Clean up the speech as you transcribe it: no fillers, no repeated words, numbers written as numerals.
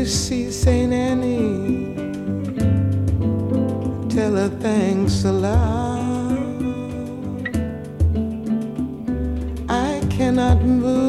see Saint Annie, tell her thanks aloud. I cannot move